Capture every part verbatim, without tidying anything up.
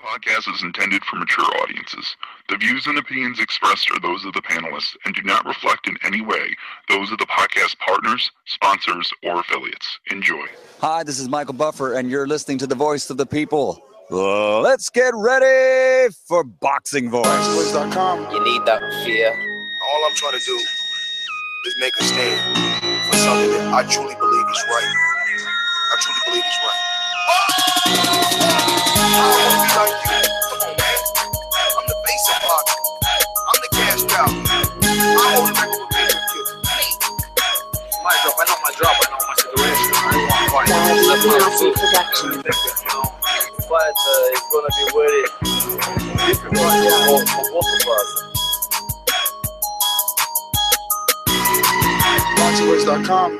podcast is intended for mature audiences. The views and opinions expressed are those of the panelists and do not reflect in any way those of the podcast partners, sponsors, or affiliates. Enjoy. Hi, this is Michael Buffer, and you're listening to the Voice of the People. Uh, let's get ready for Boxing Voice. Boxing Voice dot com. You need that fear. All I'm trying to do is make a stand for something that I truly believe is right. I truly believe is right. I don't want to be like you. Come on, man. I'm the face of boxing. I'm the cash cow. I hold the record with pay-per-view. My drop, I know my drop, I know my situation. I don't want to fight. That's my food. But uh, it's going to be very difficult for, for both of us. Boxing Voice dot com.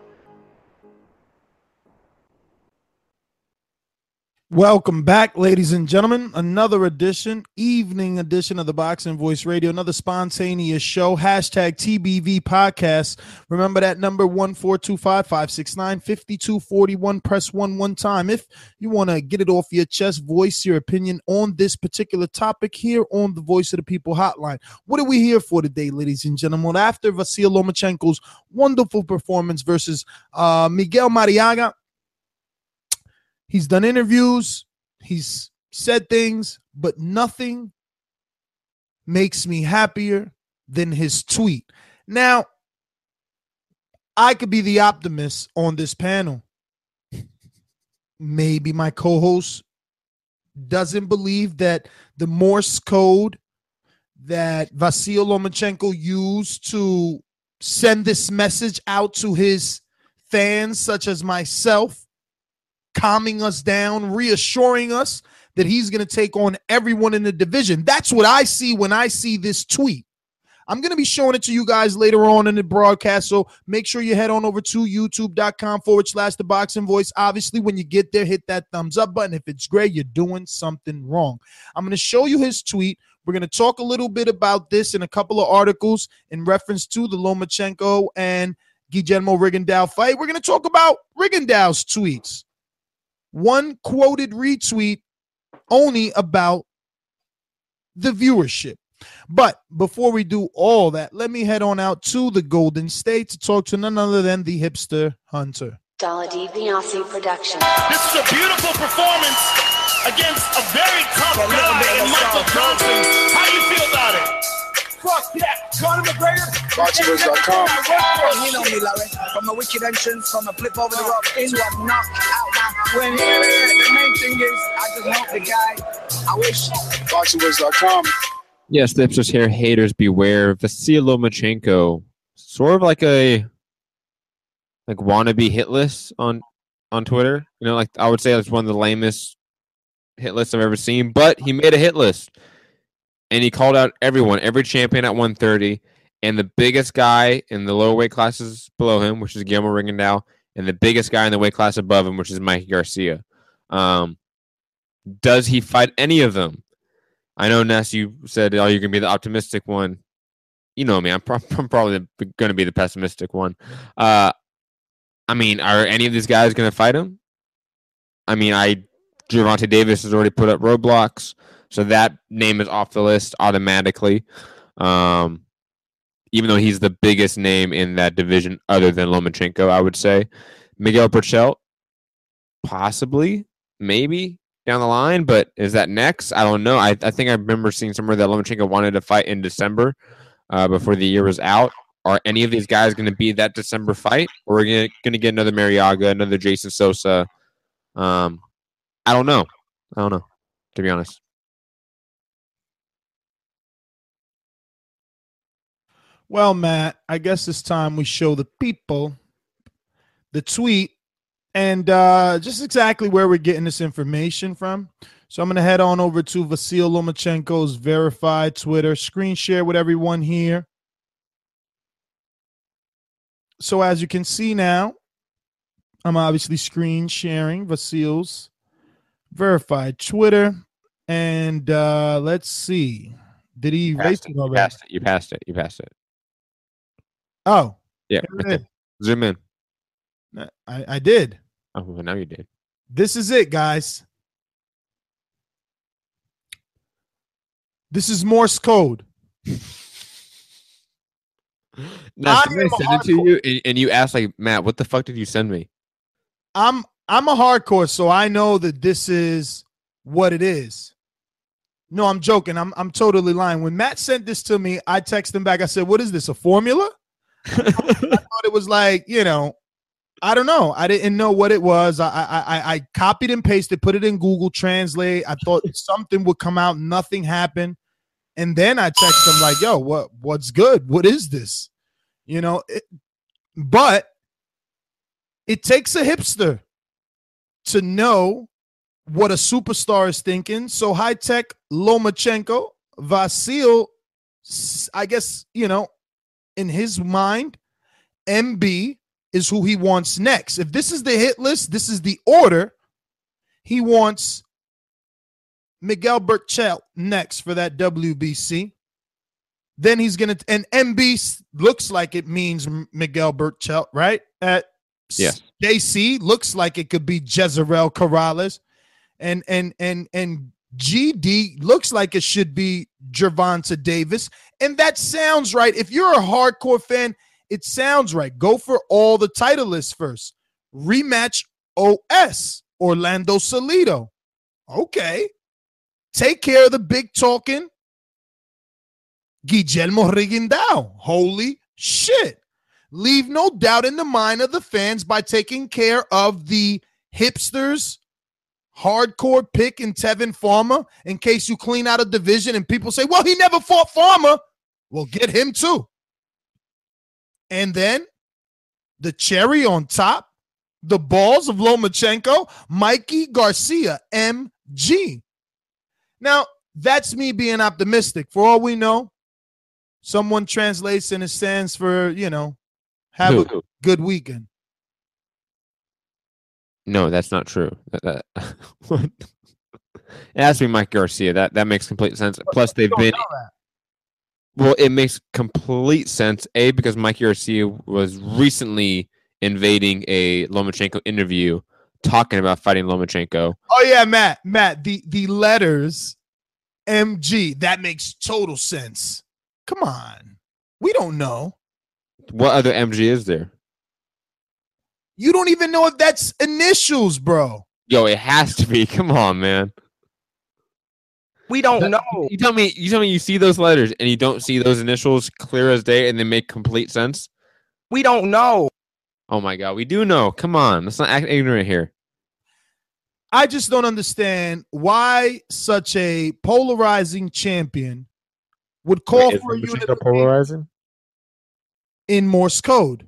Welcome back, ladies and gentlemen. Another edition, evening edition of the Boxing Voice Radio, another spontaneous show, hashtag T B V podcast. Remember that number one four two five, five six nine, five two four one. Press one one time. If you want to get it off your chest, voice your opinion on this particular topic here on the Voice of the People hotline. What are we here for today, ladies and gentlemen? After Vasyl Lomachenko's wonderful performance versus uh, Miguel Marriaga, he's done interviews, he's said things, but nothing makes me happier than his tweet. Now, I could be the optimist on this panel. Maybe my co-host doesn't believe that the Morse code that Vasyl Lomachenko used to send this message out to his fans, such as myself, calming us down, reassuring us that he's going to take on everyone in the division. That's what I see when I see this tweet. I'm going to be showing it to you guys later on in the broadcast, so make sure you head on over to youtube.com forward slash the boxing voice. Obviously, when you get there, hit that thumbs up button. If it's gray, you're doing something wrong. I'm going to show you his tweet. We're going to talk a little bit about this in a couple of articles in reference to the Lomachenko and Guillermo Rigondeaux fight. We're going to talk about Rigondeaux's tweets. One quoted retweet only about the viewership. But before we do all that, let me head on out to the Golden State to talk to none other than the hipster hunter. Dalla DiBiase production. This is a beautiful performance against a very tough guy in Michael Johnson. How do you feel about it? Fuck that. Conor McGregor. Boxing Voice dot com. You know me, Larry. From a wicked entrance, from a flip over the rock into a knockout. When here it is, the main thing is, I just hope the guy, I wish. Boxing Voice dot com. Yes, the hipsters here, haters beware. Vasyl Lomachenko, sort of like a like wannabe hit list on on Twitter. You know, like I would say it's one of the lamest hit lists I've ever seen. But he made a hit list, and he called out everyone, every champion at one thirty, and the biggest guy in the lower weight classes below him, which is Guillermo Rigondeaux, and the biggest guy in the weight class above him, which is Mike Garcia. Um, does he fight any of them? I know, Ness, you said, oh, you're going to be the optimistic one. You know me. I'm, pro- I'm probably going to be the pessimistic one. Uh, I mean, are any of these guys going to fight him? I mean, I Gervonta Davis has already put up roadblocks, so that name is off the list automatically. Um, even though he's the biggest name in that division other than Lomachenko, I would say. Miguel Berchelt, possibly, maybe, down the line, but is that next? I don't know. I, I think I remember seeing somewhere that Lomachenko wanted to fight in December uh, before the year was out. Are any of these guys going to be that December fight, or are we going to get another Marriaga, another Jason Sosa? Um, I don't know. I don't know, to be honest. Well, Matt, I guess it's time we show the people the tweet and uh, just exactly where we're getting this information from. So I'm going to head on over to Vasyl Lomachenko's verified Twitter, screen share with everyone here. So as you can see now, I'm obviously screen sharing Vasyl's verified Twitter. And uh, let's see. Did he erase it already? You passed it. You passed it. You passed it. Oh. Yeah. Right there. Zoom in. I, I did. Oh, well, now you did. This is it, guys. This is Morse code. Now, I somebody am a sent it to hardcore- you, and, and you asked, like, Matt, what the fuck did you send me? I'm I'm a hardcore, so I know that this is what it is. No, I'm joking. I'm I'm totally lying. When Matt sent this to me, I texted him back. I said, "What is this? A formula?" I thought it was like, you know, I don't know. I didn't know what it was. I I I, I copied and pasted, put it in Google Translate. I thought something would come out. Nothing happened. And then I texted him like, "Yo, what what's good? What is this?" You know, it, but it takes a hipster to know what a superstar is thinking. So high tech Lomachenko, Vasil, I guess, you know, in his mind, M B is who he wants next. If this is the hit list, this is the order. He wants Miguel Berchelt next for that W B C. Then he's going to, and M B looks like it means Miguel Berchelt, right? At Yes. J C looks like it could be Jezreel Corrales. And and and and G D looks like it should be Gervonta Davis. And that sounds right. If you're a hardcore fan, it sounds right. Go for all the title lists first. Rematch O S, Orlando Salido. Okay. Take care of the big talking Guillermo Rigondeaux. Holy shit. Leave no doubt in the mind of the fans by taking care of the hipsters, hardcore pick in Tevin Farmer in case you clean out a division and people say, well, he never fought Farmer. Well, get him too. And then the cherry on top, the balls of Lomachenko, Mikey Garcia, M G. Now, that's me being optimistic. For all we know, someone translates and it stands for, you know, have Who? a good weekend. No, that's not true. That, that, what? It has to be Mike Garcia. That that makes complete sense. Plus, they've been. Well, it makes complete sense. A, because Mike Garcia was recently invading a Lomachenko interview, talking about fighting Lomachenko. Oh yeah, Matt. Matt, the the letters M G. That makes total sense. Come on, we don't know. What other M G is there? You don't even know if that's initials, bro. Yo, it has to be. Come on, man. We don't That- know. You tell me. You tell me. You see those letters and you don't see those initials clear as day, and they make complete sense. We don't know. Oh my God, we do know. Come on, let's not act ignorant here. I just don't understand why such a polarizing champion would call Wait, for a is unit Lomachenko polarizing? in Morse code.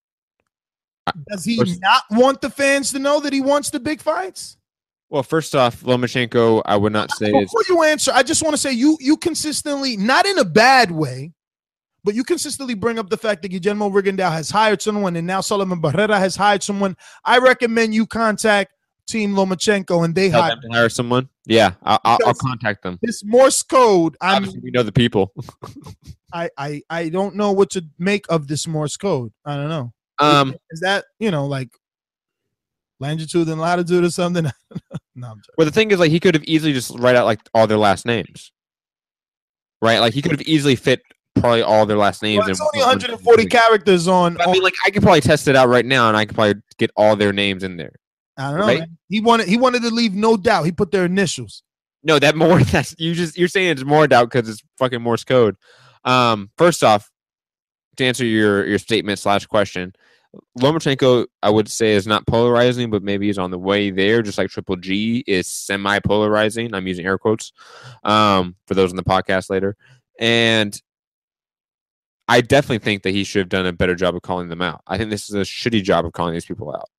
Does he First- not want the fans to know that he wants the big fights? Well, first off, Lomachenko, I would not say is. Before you answer, I just want to say you you consistently, not in a bad way, but you consistently bring up the fact that Guillermo Rigondeaux has hired someone and now Solomon Barrera has hired someone. I recommend you contact Team Lomachenko and they Tell hire them to hire someone. Yeah, I'll, I'll, I'll Because- contact them. this Morse code. I'm Obviously, we know the people. I, I I don't know what to make of this Morse code. I don't know. Um, Is that, you know, like longitude and latitude or something? no, I'm joking. well, the thing is, like, he could have easily just write out like all their last names, right? Like, he could have easily fit probably all their last names. Well, it's in only one- one hundred forty characters on. I mean, like, I could probably test it out right now, and I could probably get all their names in there. I don't know. right? Man. He wanted he wanted to leave no doubt. He put their initials. No, that more. That's you just you're saying it's more doubt because it's fucking Morse code. Um, first off, to answer your your statement slash question, Lomachenko, I would say, is not polarizing, but maybe he's on the way there, just like Triple G is semi-polarizing. I'm using air quotes um, for those in the podcast later. And I definitely think that he should have done a better job of calling them out. I think this is a shitty job of calling these people out.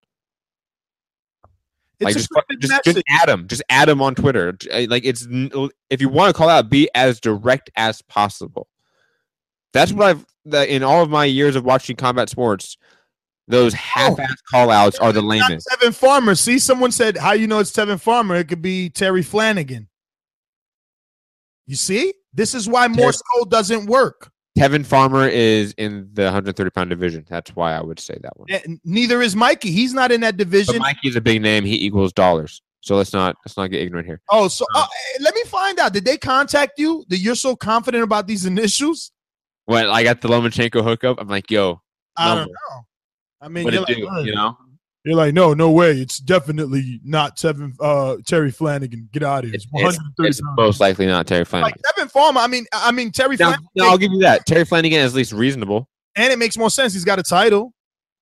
It's Like a just, scripted just, message. just add them. Just add them on Twitter. Like it's if you want to call out, be as direct as possible. That's what I've the, in all of my years of watching combat sports. Those half-ass call-outs are the Not lamest. Tevin Farmer. See, someone said, how you know it's Tevin Farmer? It could be Terry Flanagan. You see? This is why Morse code doesn't work. Tevin Farmer is in the one hundred thirty pound division. That's why I would say that one. And neither is Mikey. He's not in that But division. Mikey's a big name. He equals dollars. So let's not let's not get ignorant here. Oh, so uh, let me find out. Did they contact you that you're so confident about these initials? When I got the Lomachenko hookup, I'm like, yo, I don't number. know. I mean, What you're it like, do, "Uh." you know? You're like, no, no way. It's definitely not Tevin, uh, Terry Flanagan. Get out of here. It's It's, one hundred thirty it's pounds. most likely not Terry Like Flanagan. Tevin Farmer. I mean, I mean Terry Now, Flanagan. no, I'll give you that. Terry Flanagan is at least reasonable. And it makes more sense. He's got a title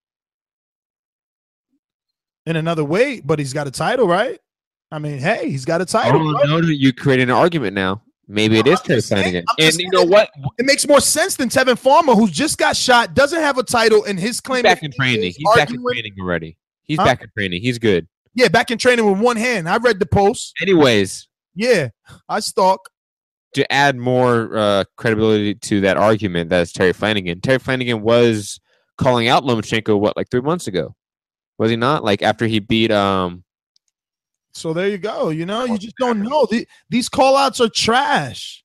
in another way, but he's got a title, right? I mean, hey, he's got a title. Oh, bro. no, no, you created an argument now. Maybe it No, is I'm Terry just saying- Flanagan. I'm And just you know saying what? It makes more sense than Tevin Farmer, who just got shot, doesn't have a title, and his He's claim back that in he training. is He's back in arguing- training already. He's Huh? back in training. He's good. Yeah, back in training with one hand. I read the post. Anyways, Yeah, I stalk. to add more uh, credibility to that argument, that's Terry Flanagan. Terry Flanagan was calling out Lomachenko, what, like three months ago? Was he not? Like after he beat um So there you go. You know, you just don't know. The, these call outs are trash.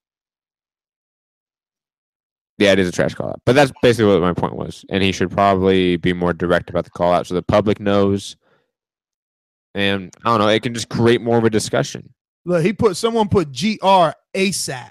Yeah, it is a trash call out. But that's basically what my point was. And he should probably be more direct about the call out so the public knows. And I don't know, it can just create more of a discussion. Look, he put someone put G R ASAP.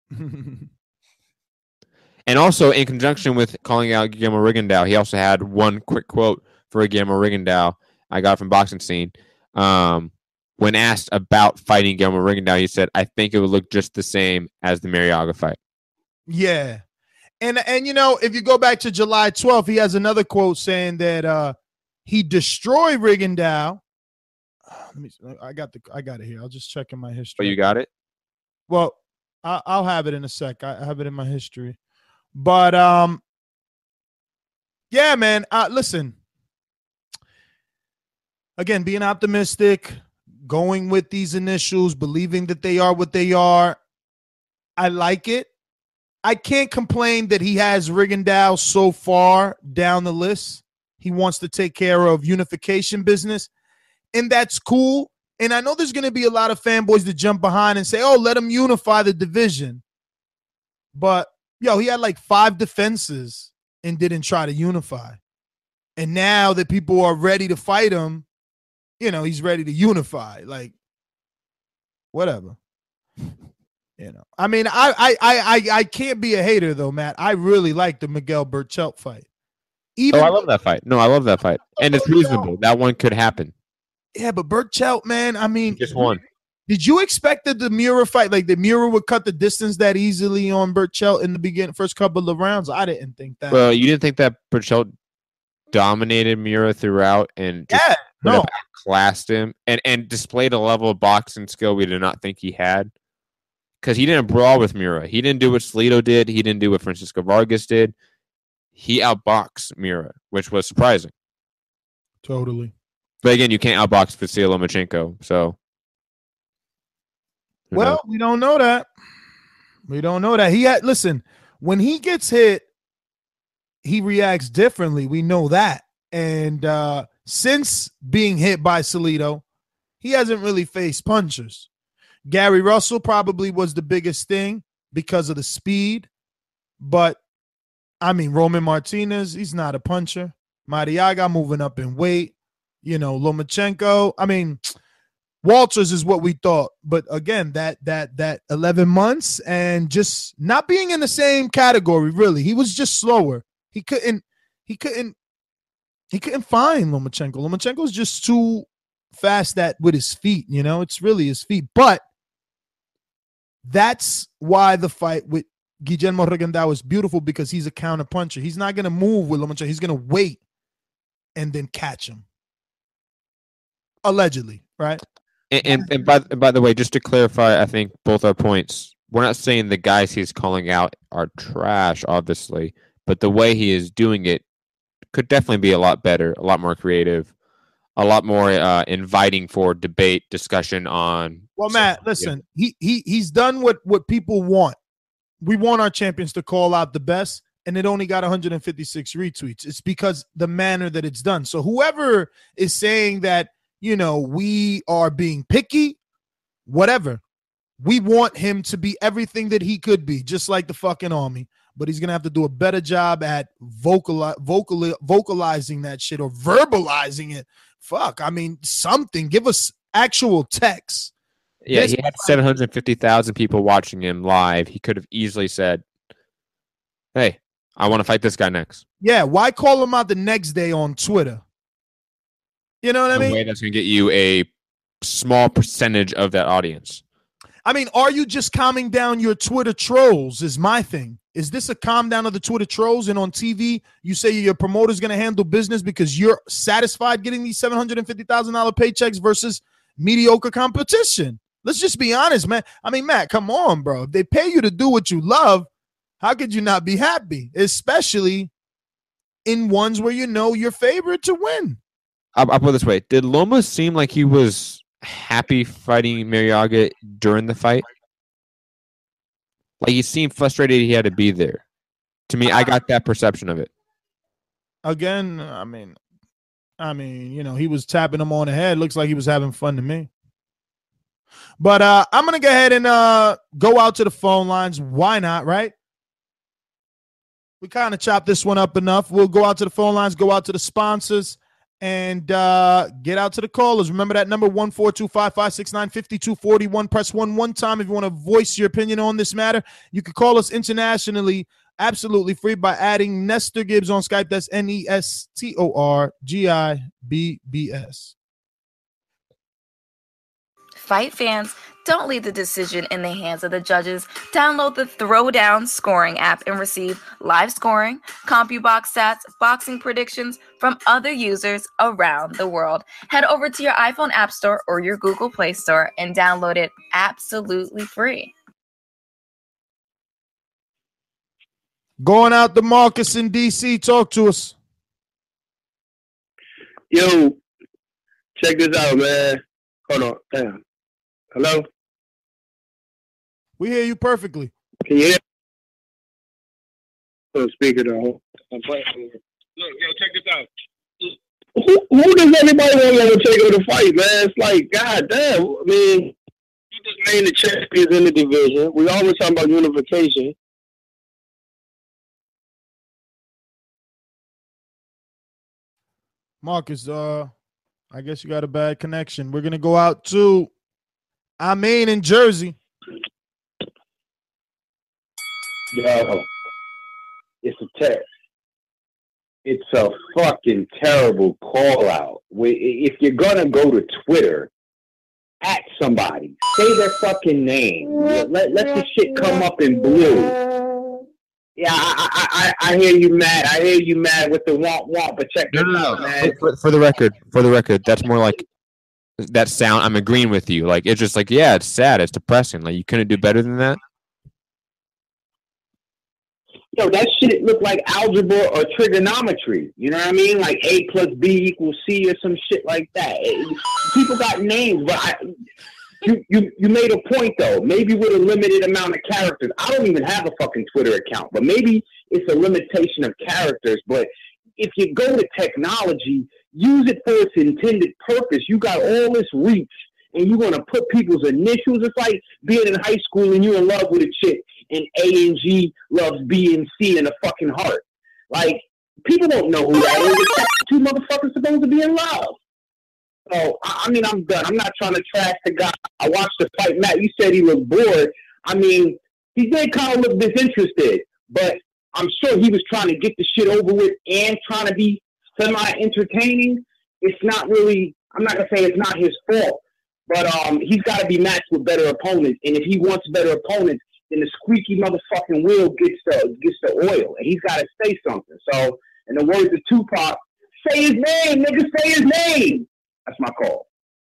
And also, in conjunction with calling out Guillermo Rigondeaux, he also had one quick quote for Guillermo Rigondeaux I got from Boxing Scene. Um, when asked about fighting Guillermo Rigondeaux, he said, I think it would look just the same as the Mariaga fight. Yeah. And and you know, if you go back to July twelfth, he has another quote saying that uh he destroyed Rigondeaux. Let me I got the I got it here. I'll just check in my history. But you got it? Well, I, I'll have it in a sec. I have it in my history. But um yeah, man, uh listen. Again, being optimistic, going with these initials, believing that they are what they are. I like it. I can't complain that he has Rigondeaux so far down the list. He wants to take care of unification business, and that's cool. And I know there's going to be a lot of fanboys that jump behind and say, oh, let him unify the division. But, yo, he had like five defenses and didn't try to unify. And now that people are ready to fight him, you know, he's ready to unify. Like, whatever. You know, I mean, I, I, I, I can't be a hater though, Matt. I really like the Miguel Burchelt fight. Even Oh, I love that fight. No, I love that fight. And it's reasonable. That one could happen. Yeah, but Burchelt, man, I mean, He just won. did you expect that the Mura fight, like the Mura would cut the distance that easily on Burchelt in the beginning, first couple of rounds? I didn't think that. Well, you didn't think that Burchelt dominated Mura throughout and just yeah, no. outclassed him and, and displayed a level of boxing skill we did not think he had? Because he didn't brawl with Mura. He didn't do what Salido did. He didn't do what Francisco Vargas did. He outboxed Mura, which was surprising. Totally. But again, you can't outbox Vasyl Lomachenko. So, who Well, knows? we don't know that. We don't know that. He had listen, when he gets hit, he reacts differently. We know that. And uh, since being hit by Salido, he hasn't really faced punchers. Gary Russell probably was the biggest thing because of the speed. But, I mean, Roman Martinez, he's not a puncher. Mariaga moving up in weight. You know, Lomachenko. I mean, Walters is what we thought. But, again, that that that eleven months and just not being in the same category, really. He was just slower. He couldn't he couldn't he couldn't find Lomachenko. Lomachenko's just too fast that with his feet, you know. It's really his feet. But that's why the fight with Guillermo Rigondeaux is beautiful, because he's a counter puncher. He's not going to move with Lomachenko. He's going to wait and then catch him. Allegedly, right? And, and, and by and by the way, just to clarify, I think both our points. We're not saying the guys he's calling out are trash, obviously, but the way he is doing it could definitely be a lot better, a lot more creative, a lot more uh, inviting for debate, discussion on. Well, Matt, listen, he he he's done what what people want. We want our champions to call out the best, and it only got one hundred fifty-six retweets. It's because the manner that it's done. So whoever is saying that, you know, we are being picky, whatever, we want him to be everything that he could be, just like the fucking Army. But he's going to have to do a better job at vocal, vocal, vocalizing that shit or verbalizing it. Fuck, I mean, something. Give us actual text. Yeah, This- he had seven hundred fifty thousand people watching him live. He could have easily said, hey, I want to fight this guy next. Yeah, why call him out the next day on Twitter? You know what I In a mean? way that's going to get you a small percentage of that audience. I mean, are you just calming down your Twitter trolls is my thing. Is this a calm down of the Twitter trolls? And on T V, you say your promoter's going to handle business because you're satisfied getting these seven hundred fifty thousand dollars paychecks versus mediocre competition. Let's just be honest, man. I mean, Matt, come on, bro. If they pay you to do what you love, how could you not be happy? Especially in ones where you know your favorite to win. I'll, I'll put it this way. Did Loma seem like he was happy fighting Mariaga during the fight? Like he seemed frustrated he had to be there. To me, I got that perception of it. Again, I mean, I mean, you know, he was tapping him on the head. Looks like he was having fun to me. But uh, I'm going to go ahead and uh, go out to the phone lines. Why not, right? We kind of chopped this one up enough. We'll go out to the phone lines, go out to the sponsors, and uh, get out to the callers. Remember that number, one four two five, five six nine, five two four one. Press one one time if you want to voice your opinion on this matter. You can call us internationally, absolutely free, by adding Nestor Gibbs on Skype. That's N E S T O R G I B B S. Fight fans, don't leave the decision in the hands of the judges. Download the Throwdown scoring app and receive live scoring, CompuBox stats, boxing predictions from other users around the world. Head over to your iPhone App Store or your Google Play Store and download it absolutely free. Going out to Marcus in D C. Talk to us. Yo, check this out, man. Hold on. Damn. Hello? We hear you perfectly. Can you hear? Oh, speaker though. Look, yo, check this out. Who, who does anybody want to take over the fight, man? It's like, God damn. I mean, you just named the champions in the division. We always talking about unification. Marcus, uh, I guess you got a bad connection. We're going to go out to Amin in Jersey. Yo, it's a text. It's a fucking terrible call out. If you're gonna go to Twitter, at somebody, say their fucking name. Let let the shit come up in blue. Yeah, I I I, I hear you mad. I hear you mad with the womp womp. But check this No, no, out, no. man. For, for the record, for the record, that's more like that sound. I'm agreeing with you. Like it's just like, yeah, it's sad, it's depressing. Like you couldn't do better than that. Yo, that shit look like algebra or trigonometry. You know what I mean? Like A plus B equals C or some shit like that. People got names, but I, you, you, you made a point, though. Maybe with a limited amount of characters. I don't even have a fucking Twitter account, but maybe it's a limitation of characters. But if you go to technology, use it for its intended purpose. You got all this reach, and you're going to put people's initials. It's like being in high school and you're in love with a chick, and A and G loves B and C in a fucking heart. Like, people don't know who that is. It's two motherfuckers supposed to be in love. So, I, I mean, I'm done. I'm not trying to trash the guy. I watched the fight. Matt, you said he was bored. I mean, he did kind of look disinterested, but I'm sure he was trying to get the shit over with and trying to be semi-entertaining. It's not really, I'm not going to say it's not his fault, but um, he's got to be matched with better opponents. And if he wants better opponents, then the squeaky motherfucking wheel gets the gets the oil, and he's got to say something. So, in the words of Tupac, say his name, nigga, say his name. That's my call.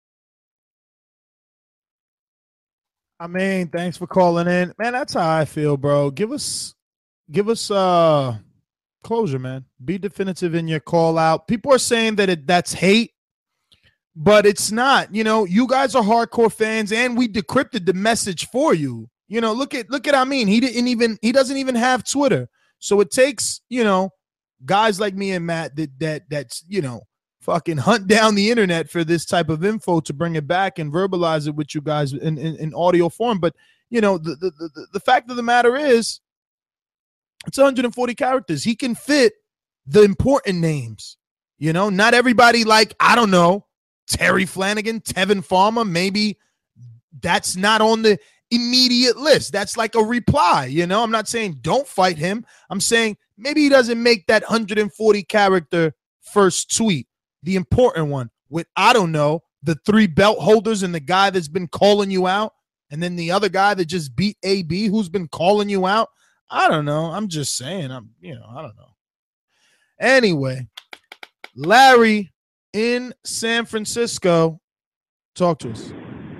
I mean, thanks for calling in, man. That's how I feel, bro. Give us, give us uh closure, man. Be definitive in your call out. People are saying that it that's hate, but it's not. You know, you guys are hardcore fans, and we decrypted the message for you. You know, look at look at I mean, he didn't even he doesn't even have Twitter. So it takes, you know, guys like me and Matt that that that's, you know, fucking hunt down the internet for this type of info to bring it back and verbalize it with you guys in, in, in audio form. But, you know, the, the the the fact of the matter is it's one hundred forty characters. He can fit the important names. You know, not everybody, like, I don't know, Terry Flanagan, Tevin Farmer, maybe that's not on the immediate list. That's like a reply. You know, I'm not saying don't fight him. I'm saying maybe he doesn't make that one hundred forty character first tweet, the important one with, I don't know, the three belt holders and the guy that's been calling you out, and then the other guy that just beat A B who's been calling you out. I don't know. I'm just saying. I'm, you know, I don't know. Anyway, Larry in San Francisco, talk to us.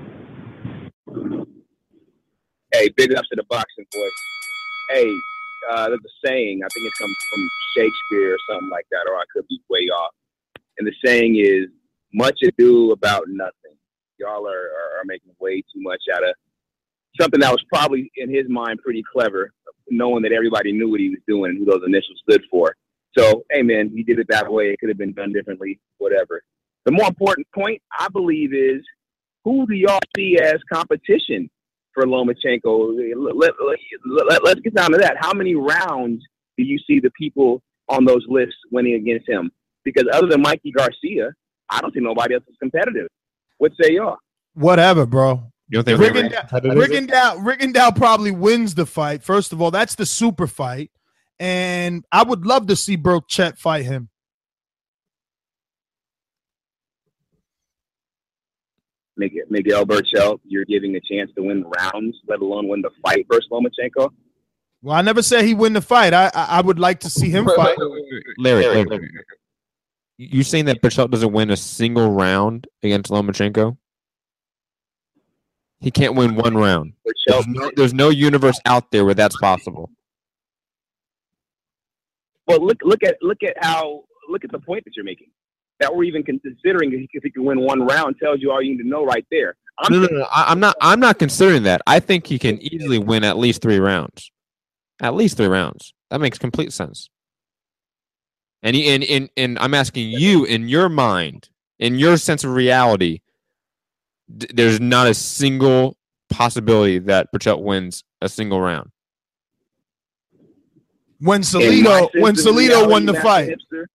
Hey, big ups to the boxing boys. Hey, uh, there's a saying, I think it comes from Shakespeare or something like that, or I could be way off. And the saying is, much ado about nothing. Y'all are, are, are making way too much out of something that was probably, in his mind, pretty clever, knowing that everybody knew what he was doing and who those initials stood for. So, hey, man, he did it that way. It could have been done differently, whatever. The more important point, I believe, is who do y'all see as competition for Lomachenko? Let, let, let, let's get down to that. How many rounds do you see the people on those lists winning against him? Because other than Mikey Garcia, I don't think nobody else is competitive. What say y'all? Whatever, bro. You don't think Rigondeaux, Rigondeaux, Rigondeaux probably wins the fight. First of all, that's the super fight. And I would love to see Burchett fight him. Miguel Burchell, you're giving a chance to win rounds, let alone win the fight versus Lomachenko? Well, I never said he win the fight. I I, I would like to see him wait, fight. Wait, wait, wait. Larry, Larry, Larry, you saying that Burchell doesn't win a single round against Lomachenko? He can't win one round. There's no, there's no universe out there where that's possible. Well, look look at look at how look at the point that you're making. That we're even considering if he can win one round tells you all you need to know right there. I'm no, no, no, no. I, I'm not. I'm not considering that. I think he can easily win at least three rounds. At least three rounds. That makes complete sense. And he, and and and I'm asking you, in your mind, in your sense of reality, d- there's not a single possibility that Burchett wins a single round. When Salido, when Salido won the fight. Hipster,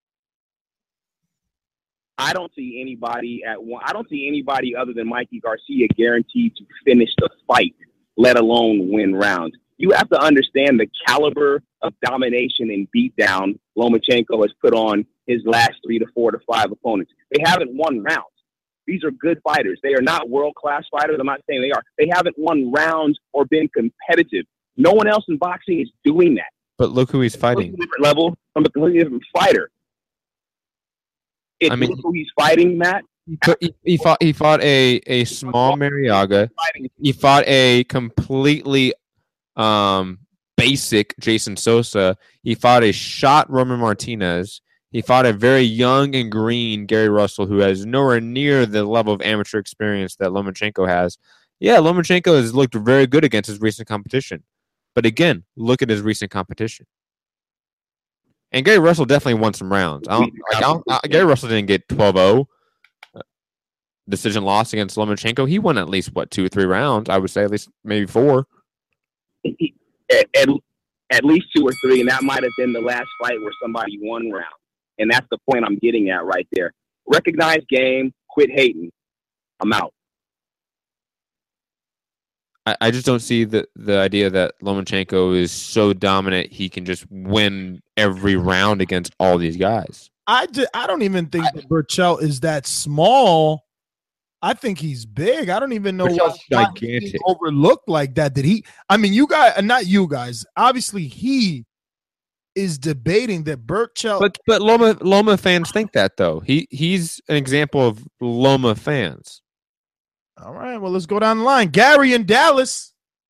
I don't see anybody at one. I don't see anybody other than Mikey Garcia guaranteed to finish the fight, let alone win rounds. You have to understand the caliber of domination and beatdown Lomachenko has put on his last three to four to five opponents. They haven't won rounds. These are good fighters. They are not world-class fighters. I'm not saying they are. They haven't won rounds or been competitive. No one else in boxing is doing that. But look who he's fighting. It's a different level from a completely different fighter. It's I mean, look who he's fighting, Matt. He, he fought. He fought a, a small Mariaga. He fought a completely um, basic Jason Sosa. He fought a shot Roman Martinez. He fought a very young and green Gary Russell, who has nowhere near the level of amateur experience that Lomachenko has. Yeah, Lomachenko has looked very good against his recent competition. But again, look at his recent competition. And Gary Russell definitely won some rounds. I don't, like, I don't, I, Gary Russell didn't get twelve oh decision loss against Lomachenko. He won at least, what, two or three rounds, I would say, at least maybe four. At, at, at least two or three, and that might have been the last fight where somebody won round. And that's the point I'm getting at right there. Recognize game, quit hating. I'm out. I, I just don't see the, the idea that Lomachenko is so dominant he can just win every round against all these guys. I, just, I don't even think I, that Burchell is that small. I think he's big. I don't even know why, why he's overlooked like that. Did he? I mean, you guys, not you guys. Obviously, he is debating that Burchell. But but Loma Loma fans think that though. He he's an example of Loma fans. All right, well, let's go down the line. Gary in Dallas.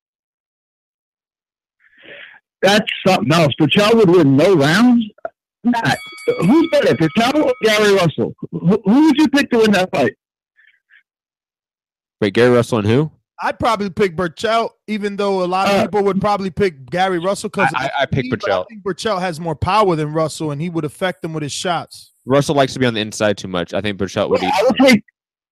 That's something else. Burchell would win no rounds. Matt, who's better, Burchell or Gary Russell? Who, who would you pick to win that fight? Wait, Gary Russell and who? I'd probably pick Burchell, even though a lot of uh, people would probably pick Gary Russell because I, I, I pick Burchell. I think Burchell has more power than Russell, and he would affect them with his shots. Russell likes to be on the inside too much. I think Burchell would. Well, I would take.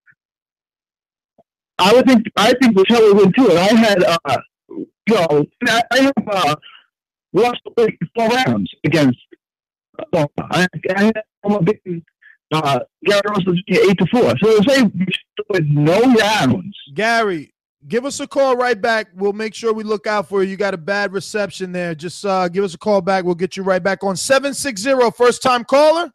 I would think. I think Burchell would win too. And I had, uh, you know, I, I have uh, Russell four rounds against. Uh, I, I had, I'm a big Uh, Gary Russell eight to four. So say with no rounds. Gary, give us a call right back. We'll make sure we look out for you. You got a bad reception there. Just uh, give us a call back. We'll get you right back on seven six zero. First time caller.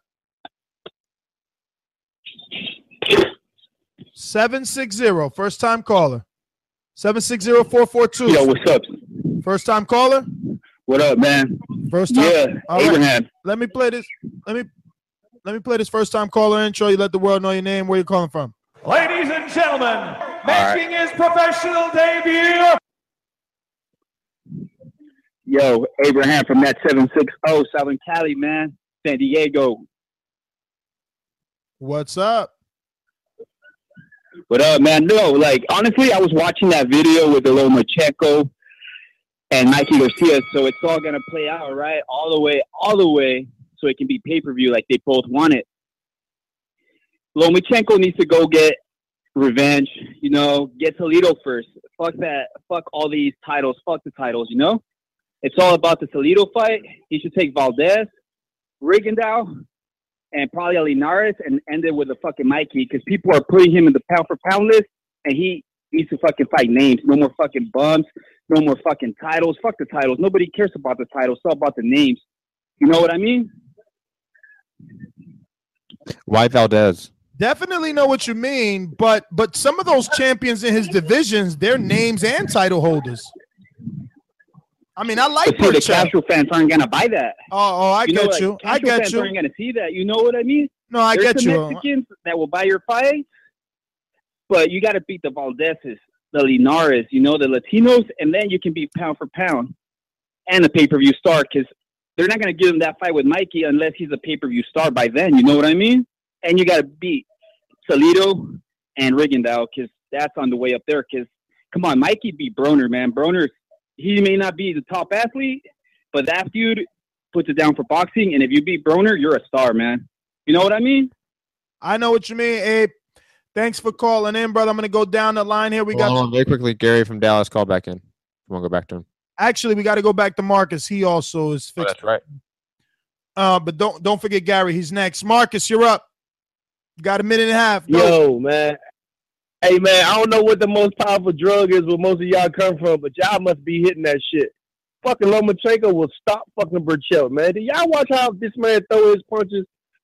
seven six zero. First time caller. seven six zero, four four two. Yo, what's up? First time caller. What up, man? First time. Yeah, All Abraham. right. Let me play this. Let me let me play this first time caller intro. You let the world know your name, where you're calling from. Ladies and gentlemen, making his professional debut. Yo, Abraham from that seven six zero, Southern Cali, man. San Diego. What's up? What up, man? No, like, honestly, I was watching that video with the Lomachenko and Mikey Garcia, so it's all going to play out, right? All the way, all the way, so it can be pay-per-view like they both want it. Lomachenko needs to go get revenge, you know, get Toledo first. Fuck that. Fuck all these titles. Fuck the titles, you know? It's all about the Toledo fight. He should take Valdez, Rigondeaux, and probably Linares and end it with a fucking Mikey because people are putting him in the pound for pound list and he needs to fucking fight names. No more fucking bumps. No more fucking titles. Fuck the titles. Nobody cares about the titles. It's all about the names. You know what I mean? Why Valdez? Definitely know what you mean, but but some of those champions in his divisions, they're names and title holders. I mean, I like but see, the casual fans aren't gonna buy that. Oh, oh, I you know, get like, you. I casual get fans you. aren't gonna see that. You know what I mean? No, I There's get some you. Mexicans that will buy your fight, but you got to beat the Valdezes, the Linares, you know, the Latinos, and then you can be pound for pound and a pay-per-view star because they're not going to give him that fight with Mikey unless he's a pay-per-view star by then. You know what I mean? And you got to beat Toledo and Rigondeaux because that's on the way up there. Because, come on, Mikey beat Broner, man. Broner, he may not be the top athlete, but that dude puts it down for boxing. And if you beat Broner, you're a star, man. You know what I mean? I know what you mean, Abe. Thanks for calling in, brother. I'm going to go down the line here. We Hold got on, very quickly. Gary from Dallas called back in. You want to go back to him? Actually, we got to go back to Marcus. He also is Oh, fixed. that's right. Uh, but don't don't forget Gary. He's next. Marcus, you're up. Got a minute and a half. Go. Yo, man. Hey, man, I don't know what the most powerful drug is where most of y'all come from, but y'all must be hitting that shit. Fucking Lomachenko will stop fucking Burchell, man. Did y'all watch how this man throw his punches?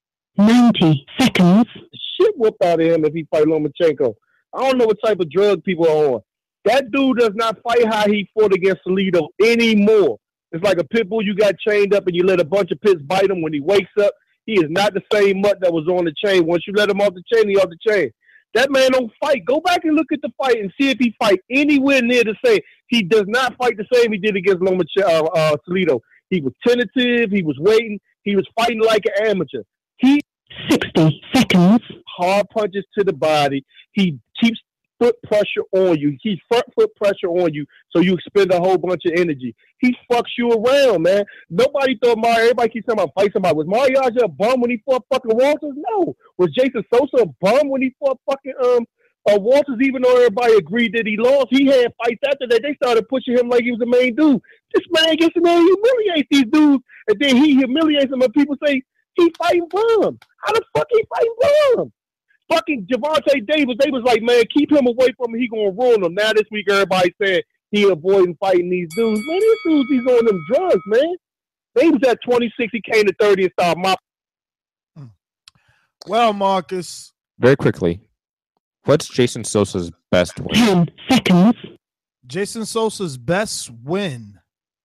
ninety seconds. Shit whooped out of him if he fight Lomachenko. I don't know what type of drug people are on. That dude does not fight how he fought against Toledo anymore. It's like a pit bull you got chained up and you let a bunch of pits bite him. When he wakes up, he is not the same mutt that was on the chain. Once you let him off the chain, he off the chain. That man don't fight. Go back and look at the fight and see if he fight anywhere near the same. He does not fight the same he did against Lomachenko, uh, uh, Toledo. He was tentative. He was waiting. He was fighting like an amateur. He sixty seconds. Hard punches to the body. He keeps foot pressure on you. He front foot pressure on you, so you expend a whole bunch of energy. He fucks you around, man. Nobody thought Mario. Everybody keeps saying about fight somebody. Was Mariachi a bum when he fought fucking Walters? No. Was Jason Sosa a bum when he fought fucking um uh, Walters? Even though everybody agreed that he lost, he had fights after that. They started pushing him like he was the main dude. This man gets in there and humiliates these dudes, and then he humiliates them, and people say he fighting bum. How the fuck he fighting bum? Fucking Javante Davis, they was like, man, keep him away from him. He gonna ruin them. Now this week, everybody said he avoiding fighting these dudes. Man, these dudes, he's on them drugs, man. They was at twenty-six, he came to thirty and started mopping. Well, Marcus. Very quickly. What's Jason Sosa's best win? Ten seconds. Jason Sosa's best win.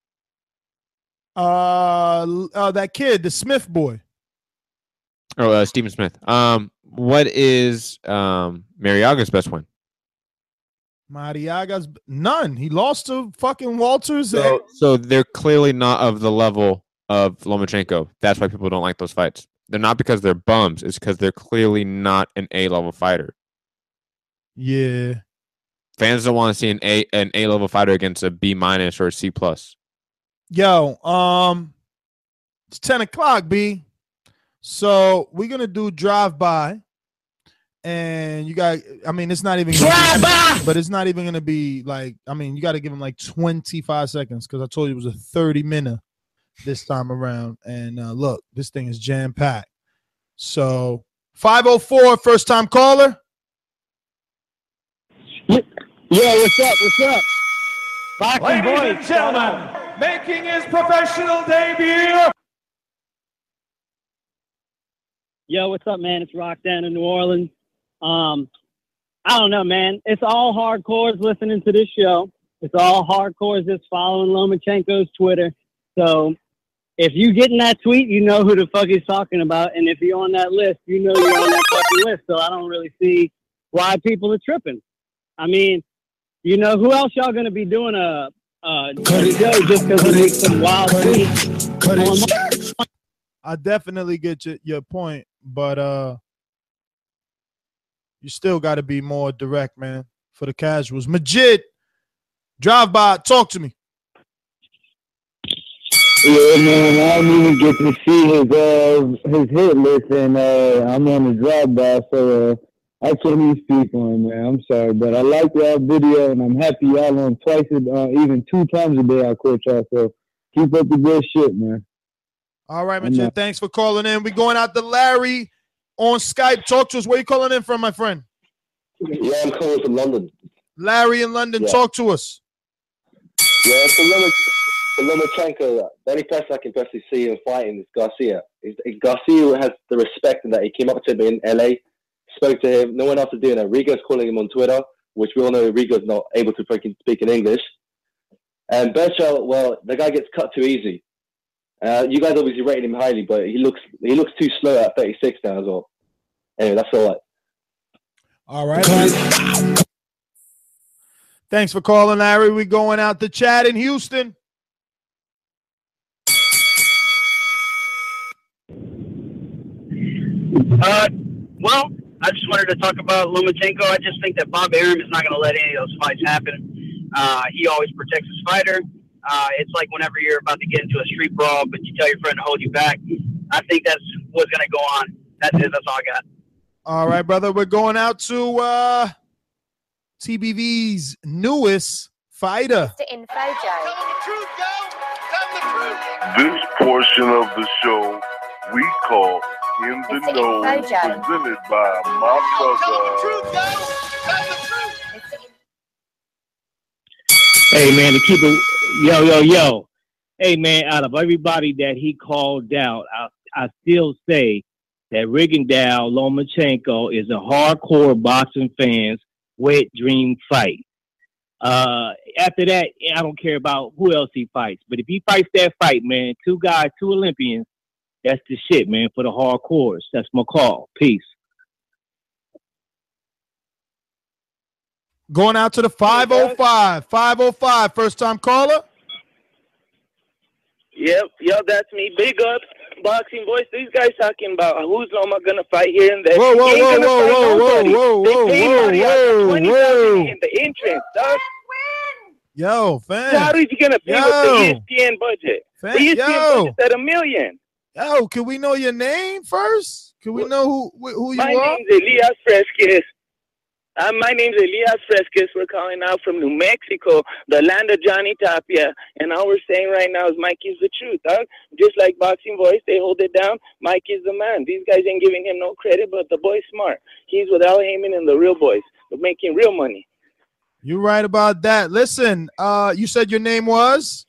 Uh, uh that kid, the Smith boy. Oh, uh, Stephen Smith. Um, what is um Mariaga's best win? Mariaga's none. He lost to fucking Walters. So, and- so they're clearly not of the level of Lomachenko. That's why people don't like those fights. They're not because they're bums. It's because they're clearly not an A level fighter. Yeah. Fans don't want to see an A an A level fighter against a B minus or a C plus. Yo, um, it's ten o'clock, B. So we're gonna do drive by, and you got. I mean, it's not even drive by, but it's not even gonna be like. I mean, you got to give him like twenty-five seconds because I told you it was a thirty minute this time around. And uh, look, this thing is jam packed. So five oh four, first time caller. Yeah, what's up? What's up? Boxing Ladies Voice. and gentlemen, making his professional debut. Yo, what's up, man? It's Rock down in New Orleans. Um, I don't know, man. It's all hardcores listening to this show. It's all hardcores that's following Lomachenko's Twitter. So if you get in that tweet, you know who the fuck he's talking about. And if you're on that list, you know you're on that fucking list. So I don't really see why people are tripping. I mean, you know, who else y'all going to be doing a, a show just because we make some wild tweets? I definitely get your, your point, but uh, you still got to be more direct, man, for the casuals. Majid, drive by, talk to me. Yeah, man, I didn't even get to see his uh, his hit list, and uh, I'm on the drive by, so uh, I can't even speak on it, man. I'm sorry, but I like y'all video, and I'm happy y'all on twice, uh, even two times a day I quote y'all, so keep up the good shit, man. All right, Majid, thanks for calling in. We're going out to Larry on Skype. Talk to us. Where you calling in from, my friend? Yeah, I'm calling from London. Larry in London, Yeah. talk to us. Yeah, for, Lomach- for Lomachenko, the only person I can personally see him fighting is Garcia. Is- Garcia has the respect in that he came up to me in L A, spoke to him. No one else is doing that. Rigo's calling him on Twitter, which we all know Rigo's not able to freaking speak in English. And Berchel, well, the guy gets cut too easy. Uh, you guys obviously rated him highly, but he looks he looks too slow at thirty-six now as well. Anyway, that's all right. All right. Thanks for calling, Larry. We're going out to Chad in Houston. Uh, well, I just wanted to talk about Lomachenko. I just think that Bob Arum is not going to let any of those fights happen. Uh, he always protects his fighter. Uh, it's like whenever you're about to get into a street brawl, but you tell your friend to hold you back. I think that's what's going to go on. That's it. That's all I got. All right, brother. We're going out to uh, T B V's newest fighter. Info Joe. This portion of the show we call In the It's Know, Info Joe. presented by my brother. Hey, man, to keep it, yo, yo, yo. Hey, man, out of everybody that he called out, I, I still say that Rigondeaux Lomachenko is a hardcore boxing fan's wet dream fight. Uh, after that, I don't care about who else he fights. But if he fights that fight, man, two guys, two Olympians, that's the shit, man, for the hardcores. That's my call. Peace. Going out to the five oh five. five oh five, first time caller. Yep, yep, that's me. Big up, Boxing Voice. These guys talking about who's Loma gonna fight here and there. Whoa, whoa, He ain't whoa, gonna whoa, fight whoa, nobody. whoa, They whoa, paid whoa, money out whoa, of twenty whoa. thousand in the entrance, dog. Yo, fam. So how is he gonna pay Yo. with the E S P N budget? Fam, The E S P N yo. budget's at a million. Yo, can we know your name first? Can we know who who you My are? name's Elias Fresquez. Uh, my name's Elias Fresquez. We're calling out from New Mexico, the land of Johnny Tapia. And all we're saying right now is Mike is the truth, dog. Just like Boxing Voice, they hold it down. Mike is the man. These guys ain't giving him no credit, but the boy's smart. He's with Al Heyman and the real boys. They're making real money. You're right about that. Listen, uh, you said your name was?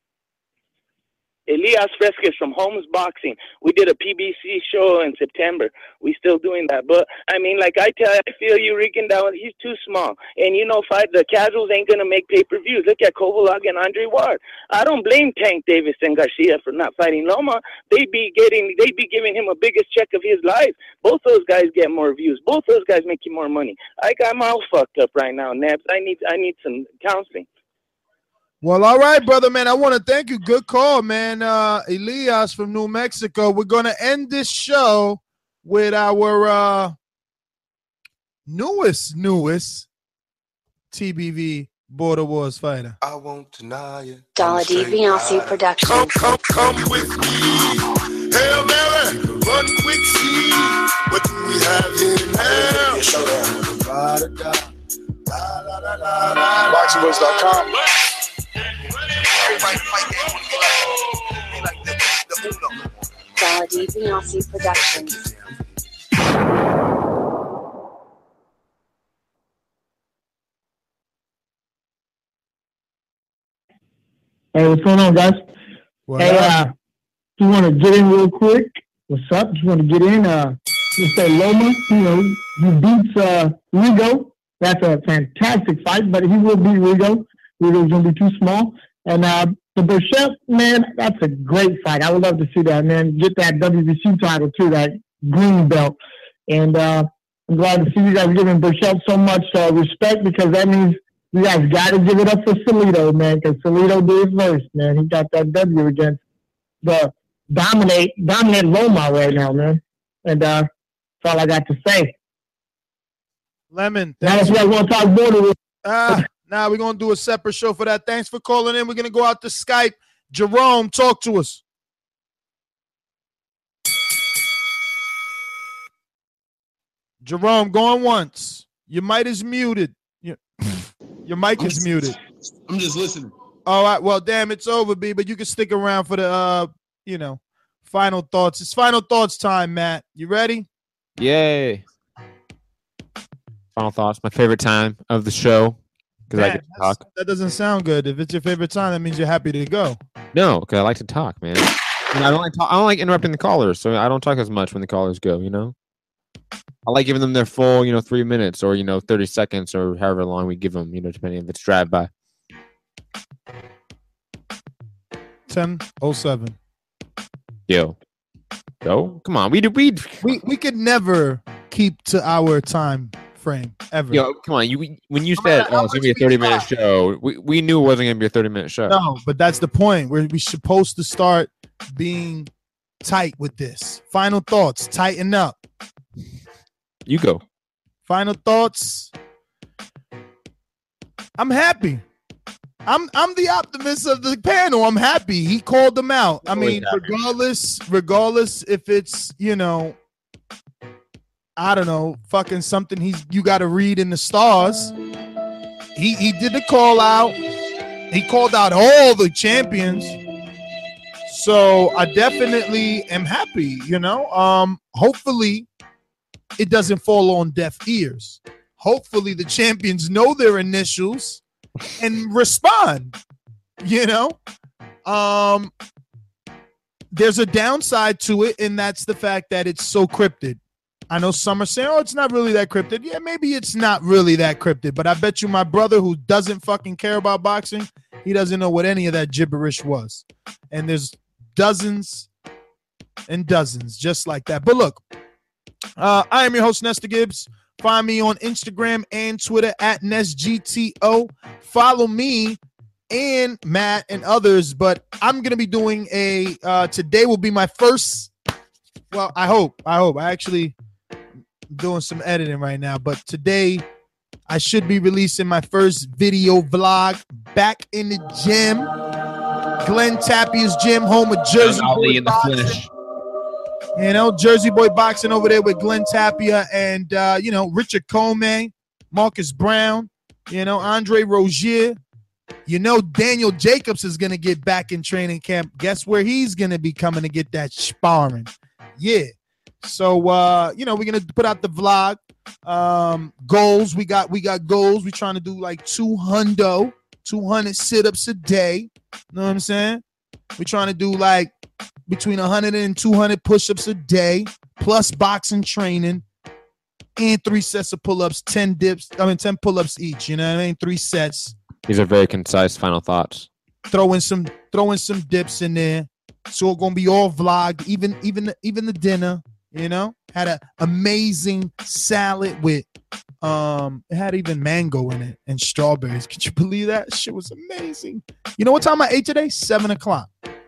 Elias Fresquez from Holmes Boxing. We did a P B C show in September. We still doing that. But, I mean, like I tell you, I feel you, Rigondeaux, he's too small. And, you know, fight, the casuals ain't going to make pay-per-views. Look at Kovalog and Andre Ward. I don't blame Tank Davis and Garcia for not fighting Loma. They be getting, they be giving him a biggest check of his life. Both those guys get more views. Both those guys making more money. I got my all fucked up right now, Nebs. I need, I need some counseling. Well, all right, brother, man. I want to thank you. Good call, man. Uh, Elias from New Mexico. We're going to end this show with our uh, newest, newest T B V Border Wars fighter. I won't deny it. Dollar DiBiase Productions. Come, come, come with me. Hail Mary, run quick, see what we have here now. boxing voice dot com. Dollar DiBiase Productions. Hey, what's going on, guys? What hey, up? uh, just want to get in real quick. What's up? Just want to get in. Uh, just say Loma, you know, he beats uh, Rigo. That's a fantastic fight, but he will beat Rigo. Rigo's going to be too small. And uh, the Burchett, man, that's a great fight. I would love to see that, man. Get that W B C title, too, that green belt. And uh, I'm glad to see you guys giving Burchett so much uh, respect, because that means you guys got to give it up for Salido, man, because Salido did it first, man. He got that W against the dominate, dominant Loma right now, man. And uh, that's all I got to say. Lemon. Now, if you guys want to talk border, Ah, now we're gonna do a separate show for that. Thanks for calling in. We're gonna go out to Skype. Jerome, talk to us. Jerome, going once. Your mic is muted. Your, your mic I'm is just- muted. I'm just listening. All right. Well, damn, it's over, B. But you can stick around for the, uh, you know, final thoughts. It's final thoughts time, Matt. You ready? Yay. Final thoughts. My favorite time of the show because I Man, get to talk. That doesn't sound good. If it's your favorite time, that means you're happy to go. No, because I like to talk, man. And I don't like talk, I don't like interrupting the callers, so I don't talk as much when the callers go. You know, I like giving them their full, you know, three minutes or you know, thirty seconds or however long we give them. You know, depending if it's drive by. ten oh seven. Yo, yo, come on, we do we We we could never keep to our time frame ever. Yo, come on, you when you said oh, it's gonna be a thirty minute show, we, we knew it wasn't gonna be a thirty minute show. No, but that's the point. We're we supposed to start being tight with this. Final thoughts. Tighten up. You go. Final thoughts. I'm happy. I'm I'm the optimist of the panel. I'm happy. He called them out. I mean, regardless, regardless if it's, you know, I don't know, fucking something he's you got to read in the stars. He he did the call out. He called out all the champions. So I definitely am happy, you know. Um, hopefully it doesn't fall on deaf ears. Hopefully the champions know their initials and respond, you know. Um, there's a downside to it, and that's the fact that it's so cryptid. I know some are saying, oh, it's not really that cryptid. Yeah, maybe it's not really that cryptid, but I bet you my brother who doesn't fucking care about boxing, he doesn't know what any of that gibberish was. And there's dozens and dozens just like that. But look, uh, I am your host, Nestor Gibbs. Find me on Instagram and Twitter at NestGTO. Follow me and Matt and others, but I'm going to be doing a, uh, today will be my first, well, I hope, I hope, I actually doing some editing right now, but today I should be releasing my first video vlog back in the gym, Glenn Tapia's gym, home of Jersey Ali Boy in the Boxing. flesh. You know, Jersey Boy Boxing over there with Glenn Tapia and, uh, you know, Richard Comey, Marcus Brown, you know, Andre Rozier. You know, Daniel Jacobs is going to get back in training camp. Guess where he's going to be coming to get that sparring? Yeah. So, uh, you know, we're going to put out the vlog. Um, goals. We got, we got goals. We're trying to do like two hundred, two hundred sit-ups a day. You know what I'm saying? We're trying to do like between one hundred and two hundred push-ups a day, plus boxing training, and three sets of pull-ups, ten dips, I mean, ten pull-ups each, you know what I mean? Three sets. These are very concise final thoughts. Throw in some, throw in some dips in there. So it's gonna be all vlogged, even, even, even the dinner, you know? Had an amazing salad with, um, it had even mango in it and strawberries. Could you believe that? Shit was amazing. You know what time I ate today? Seven o'clock.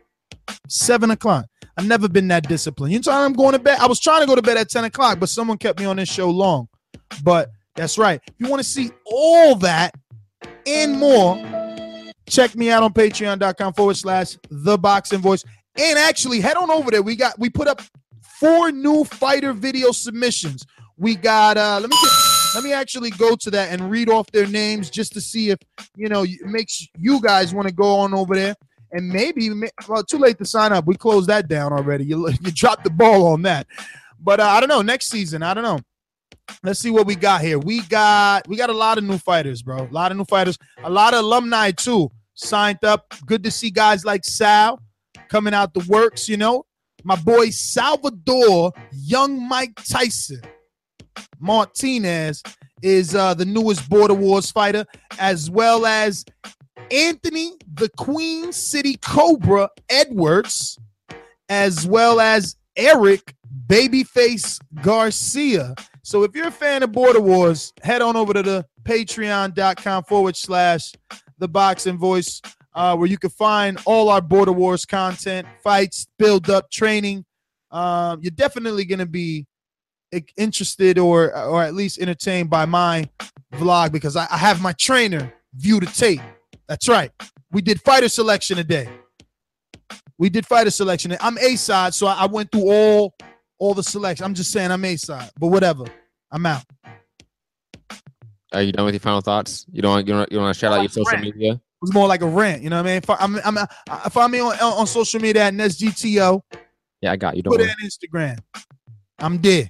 Seven o'clock. I've never been that disciplined. You know I'm going to bed? I was trying to go to bed at ten o'clock, but someone kept me on this show long. But that's right. If you want to see all that and more, check me out on patreon.com forward slash the boxing voice. And actually head on over there. We got we put up four new fighter video submissions. We got uh let me get, let me actually go to that and read off their names just to see if you know it makes you guys want to go on over there. And maybe, well, too late to sign up. We closed that down already. You, you dropped the ball on that. But uh, I don't know. Next season, I don't know. Let's see what we got here. We got we got a lot of new fighters, bro. A lot of new fighters. A lot of alumni, too. signed up. Good to see guys like Sal coming out the works, you know. My boy Salvador, young Mike Tyson Martinez is uh, the newest Border Wars fighter, as well as Anthony, the Queen City Cobra Edwards, as well as Eric Babyface Garcia. So if you're a fan of Border Wars, head on over to the patreon.com forward slash the boxing voice, uh, where you can find all our Border Wars content, fights, build up, training. Um, you're definitely going to be interested or or at least entertained by my vlog, because I, I have my trainer view the tape. That's right. We did fighter selection today. We did fighter selection. I'm A-side, so I, I went through all all the selection. I'm just saying I'm A-side, but whatever. I'm out. Are you done with your final thoughts? You don't you don't you don't want to shout out your social media? It was more like a rant, you know what I mean? If I'm, I'm, I'm, find me on, on social media at N S G T O. Yeah, I got you. Don't Put worry. it on Instagram. I'm there.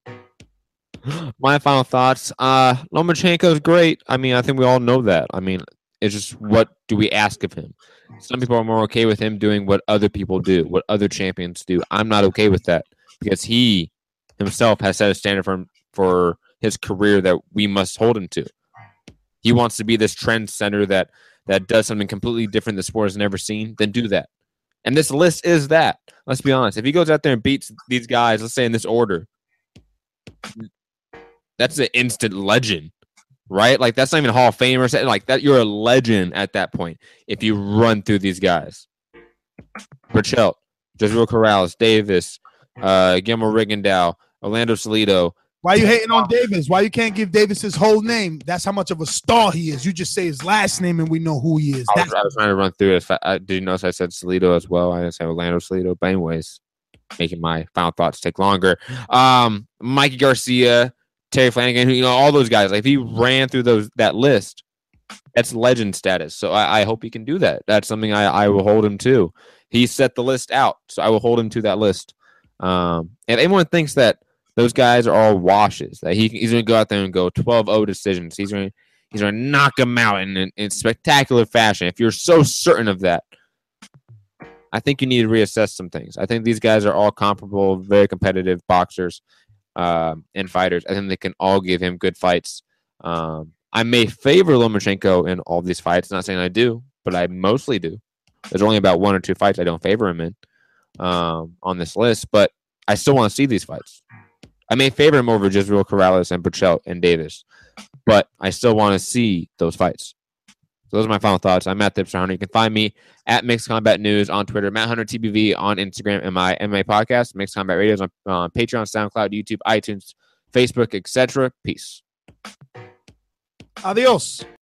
My final thoughts. Uh, Lomachenko is great. I mean, I think we all know that. I mean, it's just, what do we ask of him? Some people are more okay with him doing what other people do, what other champions do. I'm not okay with that, because he himself has set a standard for for his career that we must hold him to. He wants to be this trendsetter that that does something completely different the sport has never seen. Then do that. And this list is that. Let's be honest. If he goes out there and beats these guys, let's say in this order, that's an instant legend, right? Like, that's not even Hall of Fame or something like that. You're a legend at that point if you run through these guys. Burchelt, Jezreel Corrales, Davis, uh, Guillermo Rigondeaux, Orlando Salido. Why you hating on Davis? Why you can't give Davis his whole name? That's how much of a star he is. You just say his last name and we know who he is. I was, I was trying to run through it. If I, I, did you notice I said Salido as well? I didn't say Orlando Salido. But anyways, making my final thoughts take longer. Um, Mikey Garcia, Terry Flanagan, you know, all those guys. Like, if he ran through those that list, that's legend status. So I, I hope he can do that. That's something I, I will hold him to. He set the list out, so I will hold him to that list. Um, if anyone thinks that those guys are all washes, that he, he's going to go out there and go twelve oh decisions, he's going he's going to knock them out in, in, in spectacular fashion. If you're so certain of that, I think you need to reassess some things. I think these guys are all comparable, very competitive boxers um, and fighters. I think they can all give him good fights. Um, I may favor Lomachenko in all these fights. Not saying I do, but I mostly do. There's only about one or two fights I don't favor him in um, on this list, but I still want to see these fights. I may favor him over Jezreel Corrales and Burchelt and Davis, but I still want to see those fights. So those are my final thoughts. I'm Matt Tipster Hunter. You can find me at Mixed Combat News on Twitter, Matt Hunter T B V on Instagram, and my M M A podcast, Mixed Combat Radios on uh, Patreon, SoundCloud, YouTube, iTunes, Facebook, et cetera. Peace. Adios.